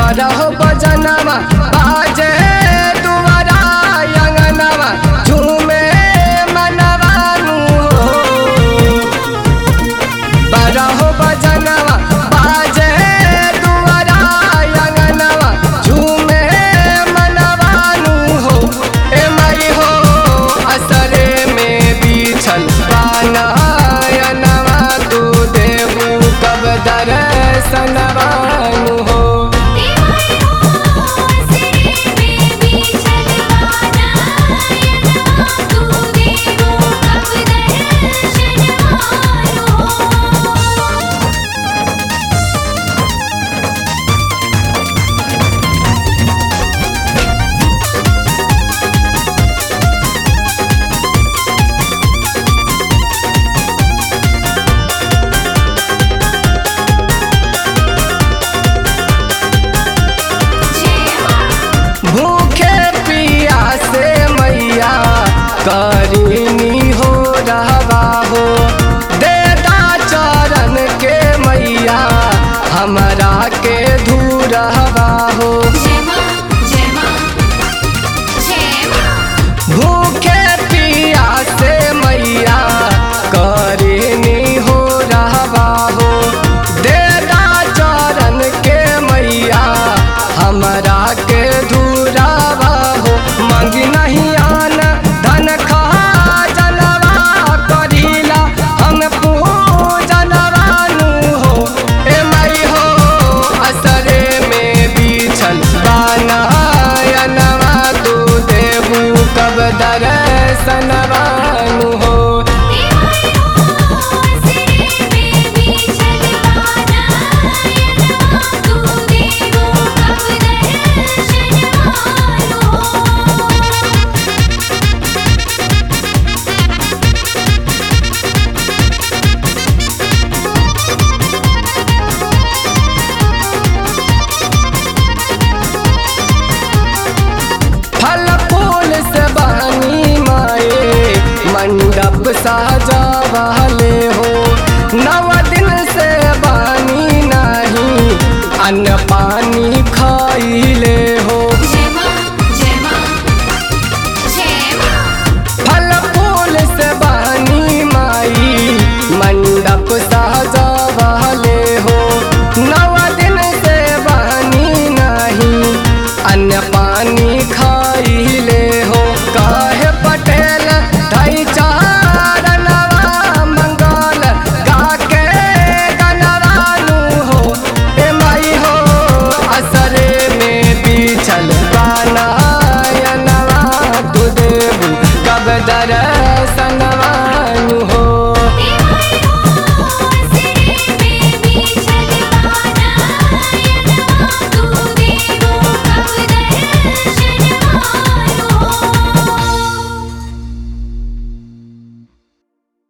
बारह बजनवा बाजे दुआरा अंगनवा झूमे मनवानु हो। बारह बजनवा बाजे दुआरा अंगनवा झूमे मनवानु हो। ए माई हो असरे में बिछल बानयनवा तू देबू कब दर्शनवानु हो। भूखे पियासे मैया करीनी हो रहवा हो। देदा चरण के मैया हमरा के धूरहवा हो। भूखे पियासे मैया करीनी हो रहवा हो। देदा चरण के मैया हमरा के धूरावा हो। मांगी नहीं आन धन खा जनवा करीला हम पूजनवानु हो। ए माई हो असरे में बिछल बानयनवा तू देबू कब दर्शनवानु हो। फल फूल से बनी माए मंडप सा